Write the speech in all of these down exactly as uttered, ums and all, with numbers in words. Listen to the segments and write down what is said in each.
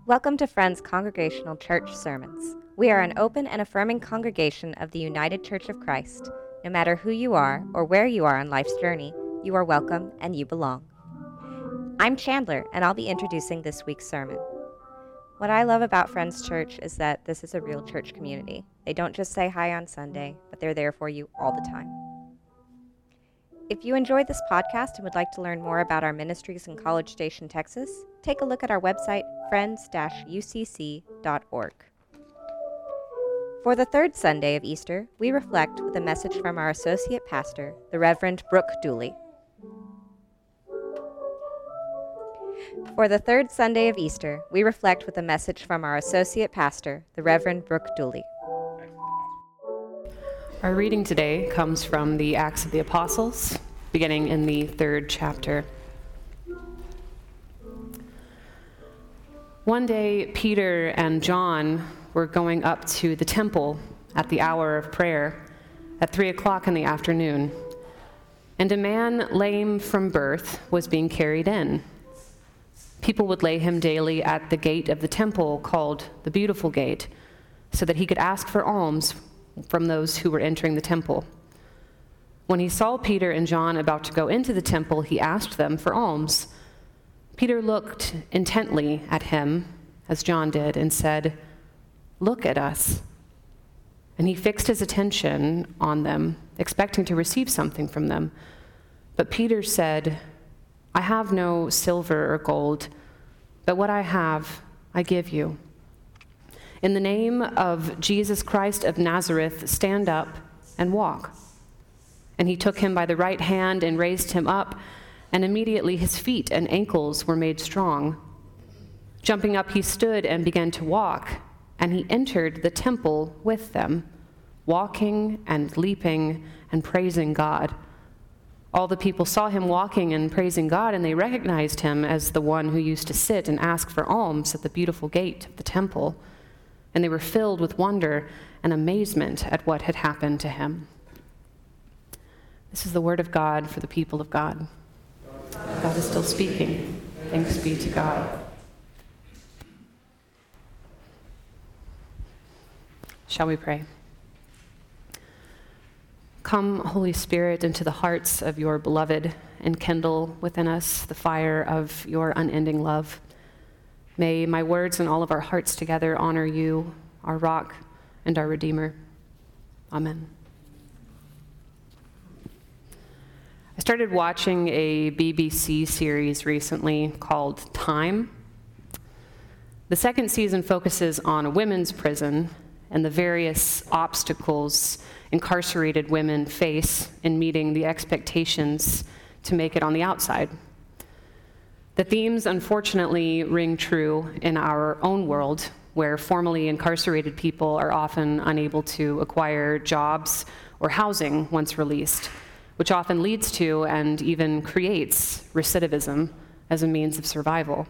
Welcome to Friends Congregational Church Sermons. We are an open and affirming congregation of the United Church of Christ. No matter who you are or where you are on life's journey, you are welcome and you belong. I'm Chandler, and I'll be introducing this week's sermon. What I love about Friends Church is that this is a real church community. They don't just say hi on Sunday, but they're there for you all the time. If you enjoyed this podcast and would like to learn more about our ministries in College Station, Texas, take a look at our website, friends dash u c c dot org. For the third Sunday of Easter, we reflect with a message from our associate pastor, the Reverend Brooke Dooley. For the third Sunday of Easter, we reflect with a message from our associate pastor, the Reverend Brooke Dooley. Our reading today comes from the Acts of the Apostles, beginning in the third chapter. One day, Peter and John were going up to the temple at the hour of prayer at three o'clock in the afternoon, and a man lame from birth was being carried in. People would lay him daily at the gate of the temple called the Beautiful Gate, so that he could ask for alms from those who were entering the temple. When he saw Peter and John about to go into the temple, he asked them for alms. Peter looked intently at him, as John did, and said, "Look at us." And he fixed his attention on them, expecting to receive something from them. But Peter said, "I have no silver or gold, but what I have, I give you. In the name of Jesus Christ of Nazareth, stand up and walk." And he took him by the right hand and raised him up, and immediately his feet and ankles were made strong. Jumping up, he stood and began to walk, and he entered the temple with them, walking and leaping and praising God. All the people saw him walking and praising God, and they recognized him as the one who used to sit and ask for alms at the Beautiful Gate of the temple. And they were filled with wonder and amazement at what had happened to him. This is the word of God for the people of God. God is still speaking. Thanks be to God. Shall we pray? Come, Holy Spirit, into the hearts of your beloved, and kindle within us the fire of your unending love. May my words and all of our hearts together honor you, our rock and our Redeemer. Amen. I started watching a B B C series recently called Time. The second season focuses on a women's prison and the various obstacles incarcerated women face in meeting the expectations to make it on the outside. The themes, unfortunately, ring true in our own world, where formerly incarcerated people are often unable to acquire jobs or housing once released, which often leads to and even creates recidivism as a means of survival.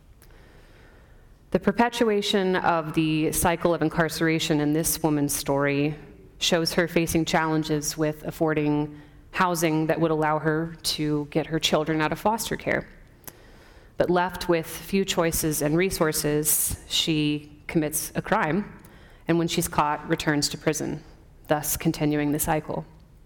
The perpetuation of the cycle of incarceration in this woman's story shows her facing challenges with affording housing that would allow her to get her children out of foster care. But left with few choices and resources, she commits a crime, and when she's caught, returns to prison, thus continuing the cycle.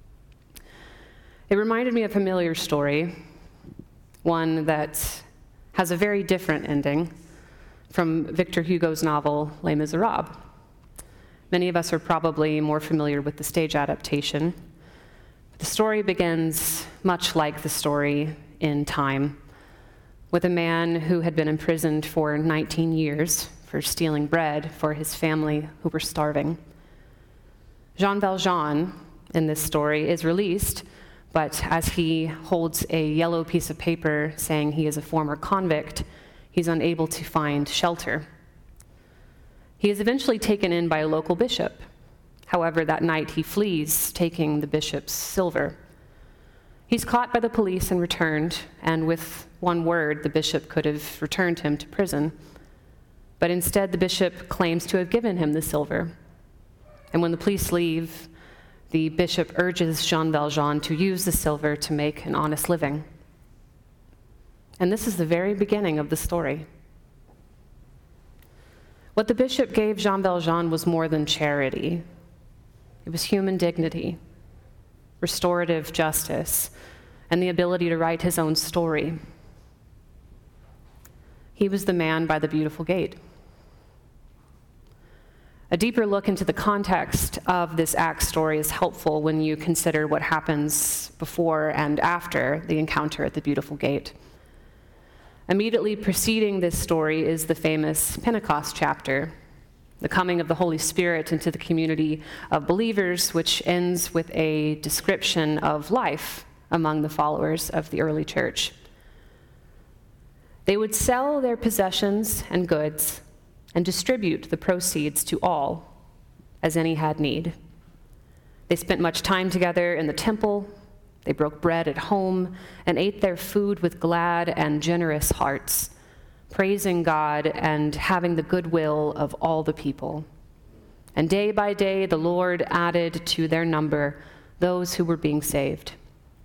It reminded me of a familiar story, one that has a very different ending from Victor Hugo's novel, Les Miserables. Many of us are probably more familiar with the stage adaptation. The story begins much like the story in Time, with a man who had been imprisoned for nineteen years for stealing bread for his family who were starving. Jean Valjean, in this story, is released, but as he holds a yellow piece of paper saying he is a former convict, he's unable to find shelter. He is eventually taken in by a local bishop. However, that night he flees, taking the bishop's silver. He's caught by the police and returned, and with one word, the bishop could have returned him to prison. But instead, the bishop claims to have given him the silver. And when the police leave, the bishop urges Jean Valjean to use the silver to make an honest living. And this is the very beginning of the story. What the bishop gave Jean Valjean was more than charity. It was human dignity, restorative justice, and the ability to write his own story. He was the man by the beautiful gate. A deeper look into the context of this Acts story is helpful when you consider what happens before and after the encounter at the beautiful gate. Immediately preceding this story is the famous Pentecost chapter, the coming of the Holy Spirit into the community of believers, which ends with a description of life among the followers of the early church. They would sell their possessions and goods and distribute the proceeds to all, as any had need. They spent much time together in the temple. They broke bread at home and ate their food with glad and generous hearts, praising God and having the goodwill of all the people. And day by day, the Lord added to their number those who were being saved.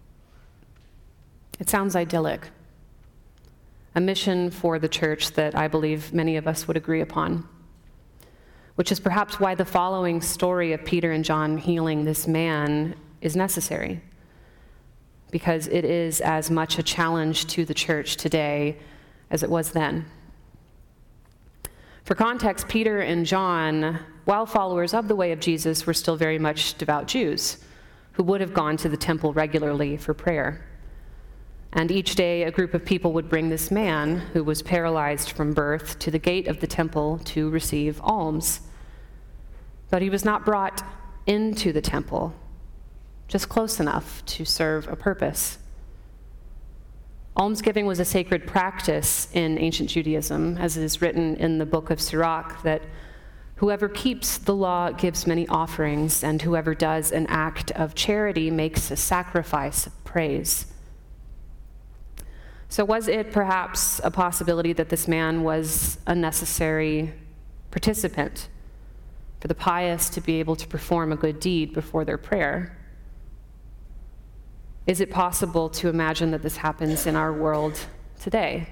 It sounds idyllic. A mission for the church that I believe many of us would agree upon, which is perhaps why the following story of Peter and John healing this man is necessary, because it is as much a challenge to the church today as it was then. For context, Peter and John, while followers of the way of Jesus, were still very much devout Jews who would have gone to the temple regularly for prayer. And each day, a group of people would bring this man, who was paralyzed from birth, to the gate of the temple to receive alms. But he was not brought into the temple, just close enough to serve a purpose. Almsgiving was a sacred practice in ancient Judaism, as it is written in the book of Sirach, that whoever keeps the law gives many offerings, and whoever does an act of charity makes a sacrifice of praise. So was it perhaps a possibility that this man was a necessary participant for the pious to be able to perform a good deed before their prayer? Is it possible to imagine that this happens in our world today?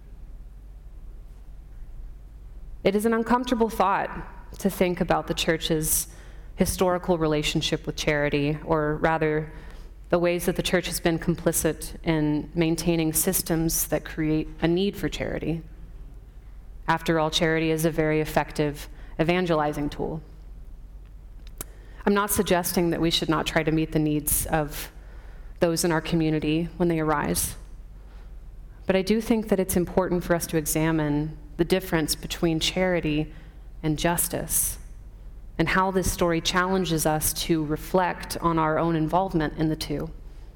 It is an uncomfortable thought to think about the church's historical relationship with charity, or rather, the ways that the church has been complicit in maintaining systems that create a need for charity. After all, charity is a very effective evangelizing tool. I'm not suggesting that we should not try to meet the needs of those in our community when they arise, but I do think that it's important for us to examine the difference between charity and justice, and how this story challenges us to reflect on our own involvement in the two.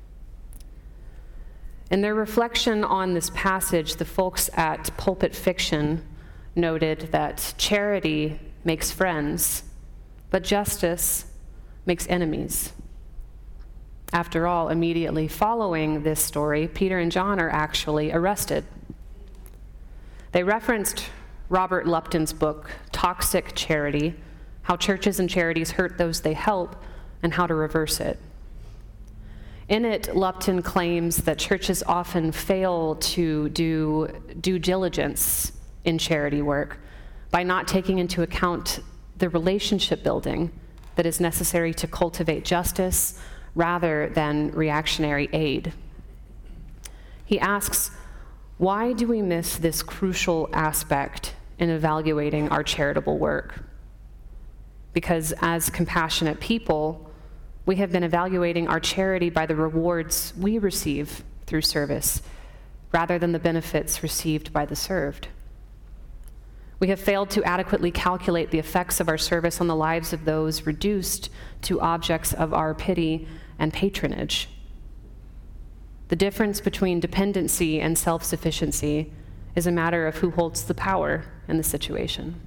In their reflection on this passage, the folks at Pulpit Fiction noted that charity makes friends, but justice makes enemies. After all, immediately following this story, Peter and John are actually arrested. They referenced Robert Lupton's book, Toxic Charity, How Churches and Charities Hurt Those They Help, and How to Reverse It. In it, Lupton claims that churches often fail to do due diligence in charity work by not taking into account the relationship building that is necessary to cultivate justice rather than reactionary aid. He asks, why do we miss this crucial aspect in evaluating our charitable work? Because as compassionate people, we have been evaluating our charity by the rewards we receive through service, rather than the benefits received by the served. We have failed to adequately calculate the effects of our service on the lives of those reduced to objects of our pity and patronage. The difference between dependency and self-sufficiency is a matter of who holds the power in the situation.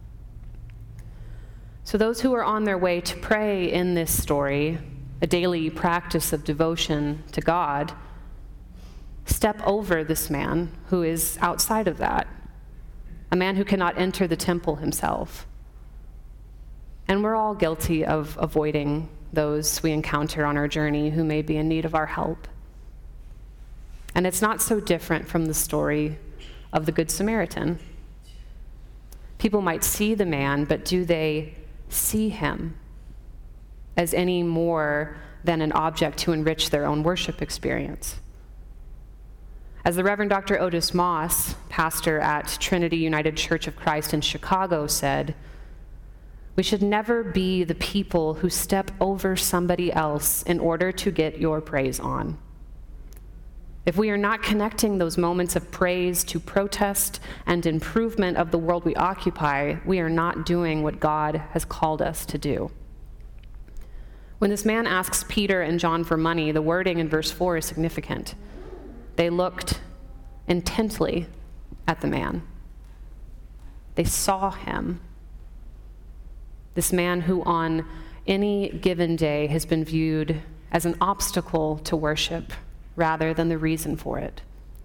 So those who are on their way to pray in this story, a daily practice of devotion to God, step over this man who is outside of that, a man who cannot enter the temple himself. And we're all guilty of avoiding those we encounter on our journey who may be in need of our help. And it's not so different from the story of the Good Samaritan. People might see the man, but do they see him as any more than an object to enrich their own worship experience? As the Reverend Doctor Otis Moss, pastor at Trinity United Church of Christ in Chicago, said, "We should never be the people who step over somebody else in order to get your praise on. If we are not connecting those moments of praise to protest and improvement of the world we occupy, we are not doing what God has called us to do." When this man asks Peter and John for money, the wording in verse four is significant. They looked intently at the man. They saw him. This man who on any given day has been viewed as an obstacle to worship rather than the reason for it.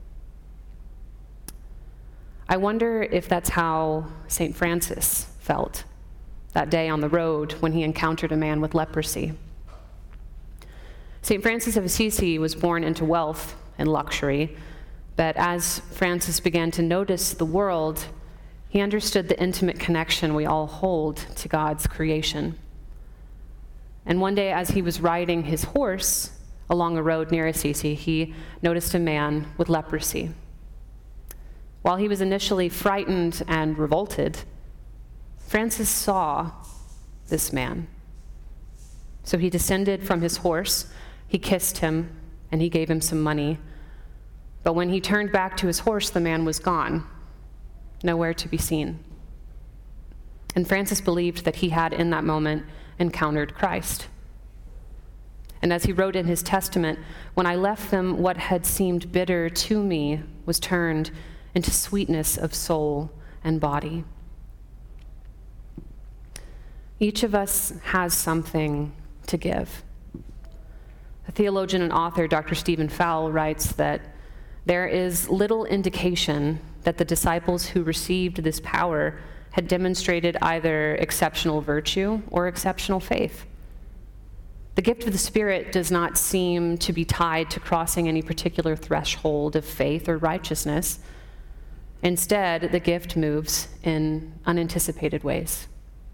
I wonder if that's how Saint Francis felt that day on the road when he encountered a man with leprosy. Saint Francis of Assisi was born into wealth and luxury, but as Francis began to notice the world, he understood the intimate connection we all hold to God's creation. And one day, as he was riding his horse along a road near Assisi, he noticed a man with leprosy. While he was initially frightened and revolted, Francis saw this man. So he descended from his horse, he kissed him, and he gave him some money. But when he turned back to his horse, the man was gone, nowhere to be seen. And Francis believed that he had, in that moment, encountered Christ. And as he wrote in his testament, "When I left them, what had seemed bitter to me was turned into sweetness of soul and body." Each of us has something to give. The theologian and author, Doctor Stephen Fowle, writes that there is little indication that the disciples who received this power had demonstrated either exceptional virtue or exceptional faith. The gift of the Spirit does not seem to be tied to crossing any particular threshold of faith or righteousness. Instead, the gift moves in unanticipated ways.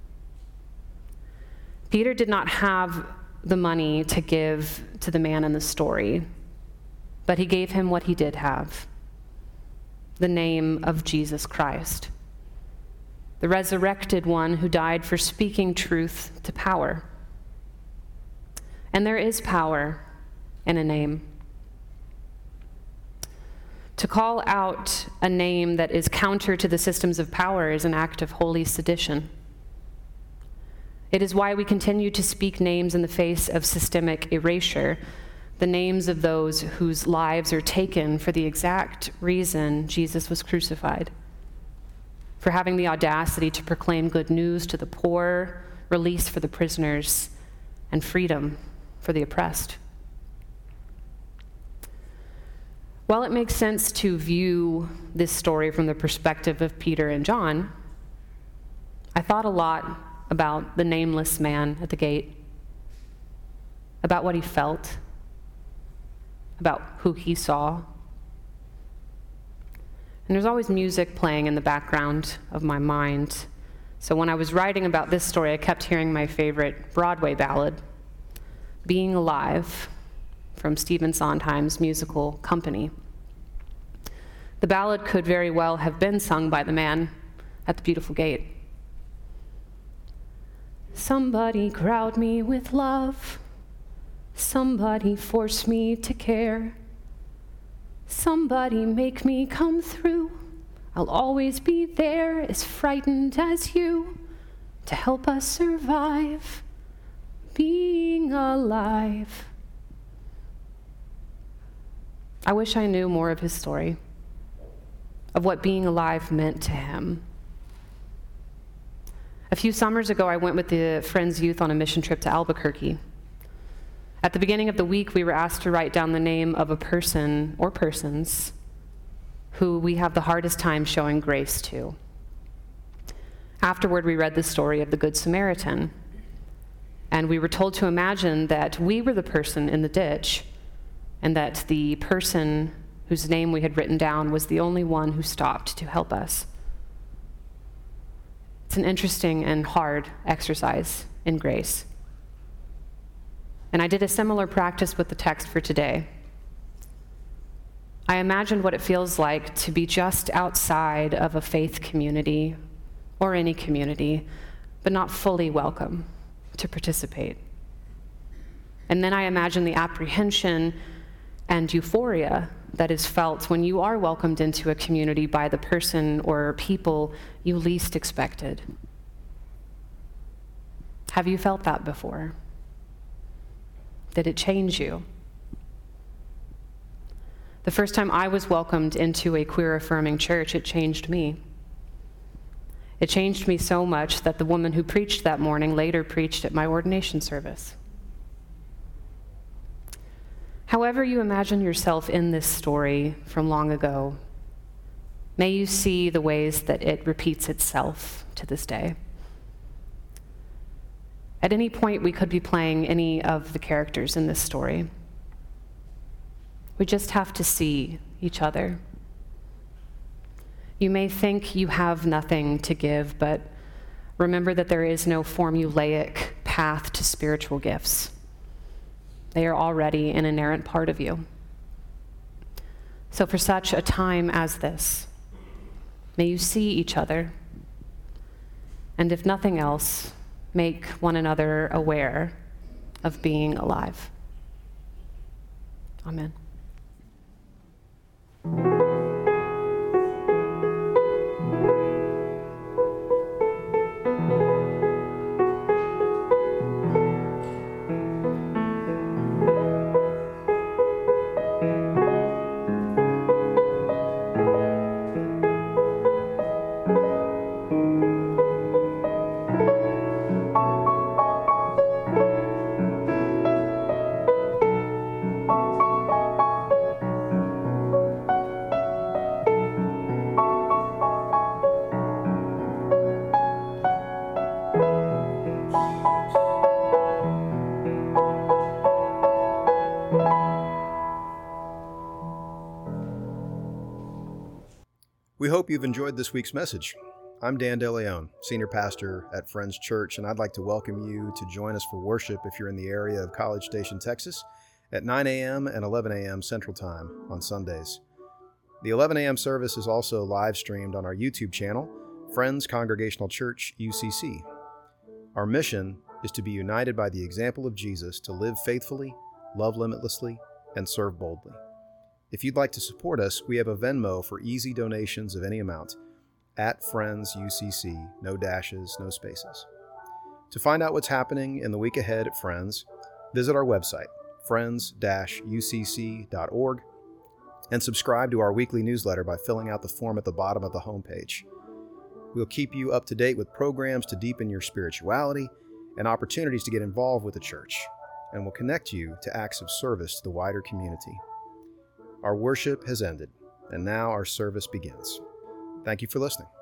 Peter did not have the money to give to the man in the story, but he gave him what he did have: the name of Jesus Christ, the resurrected one who died for speaking truth to power. And there is power in a name. To call out a name that is counter to the systems of power is an act of holy sedition. It is why we continue to speak names in the face of systemic erasure, the names of those whose lives are taken for the exact reason Jesus was crucified: for having the audacity to proclaim good news to the poor, release for the prisoners, and freedom for the oppressed. While it makes sense to view this story from the perspective of Peter and John, I thought a lot about the nameless man at the gate, about what he felt, about who he saw. And there's always music playing in the background of my mind. So when I was writing about this story, I kept hearing my favorite Broadway ballad, Being Alive, from Stephen Sondheim's musical Company. The ballad could very well have been sung by the man at the beautiful gate. Somebody crowd me with love. Somebody force me to care. Somebody make me come through. I'll always be there, as frightened as you, to help us survive, being alive. I wish I knew more of his story, of what being alive meant to him. A few summers ago, I went with the Friends Youth on a mission trip to Albuquerque. At the beginning of the week, we were asked to write down the name of a person or persons who we have the hardest time showing grace to. Afterward, we read the story of the Good Samaritan, and we were told to imagine that we were the person in the ditch, and that the person whose name we had written down was the only one who stopped to help us. It's an interesting and hard exercise in grace. And I did a similar practice with the text for today. I imagined what it feels like to be just outside of a faith community or any community, but not fully welcome to participate. And then I imagine the apprehension and euphoria that is felt when you are welcomed into a community by the person or people you least expected. Have you felt that before? Did it change you? The first time I was welcomed into a queer-affirming church, it changed me. It changed me so much that the woman who preached that morning later preached at my ordination service. However you imagine yourself in this story from long ago, may you see the ways that it repeats itself to this day. At any point, we could be playing any of the characters in this story. We just have to see each other. You may think you have nothing to give, but remember that there is no formulaic path to spiritual gifts. They are already an inherent part of you. So for such a time as this, may you see each other, and if nothing else, make one another aware of being alive. Amen. We hope you've enjoyed this week's message. I'm Dan DeLeon, Senior Pastor at Friends Church, and I'd like to welcome you to join us for worship if you're in the area of College Station, Texas, at nine a.m. and eleven a.m. Central Time on Sundays. The eleven a.m. service is also live streamed on our YouTube channel, Friends Congregational Church, U C C. Our mission is to be united by the example of Jesus to live faithfully, love limitlessly, and serve boldly. If you'd like to support us, we have a Venmo for easy donations of any amount, at Friends U C C, no dashes, no spaces. To find out what's happening in the week ahead at Friends, visit our website, friends dash u c c dot org, and subscribe to our weekly newsletter by filling out the form at the bottom of the homepage. We'll keep you up to date with programs to deepen your spirituality and opportunities to get involved with the church, and we'll connect you to acts of service to the wider community. Our worship has ended, and now our service begins. Thank you for listening.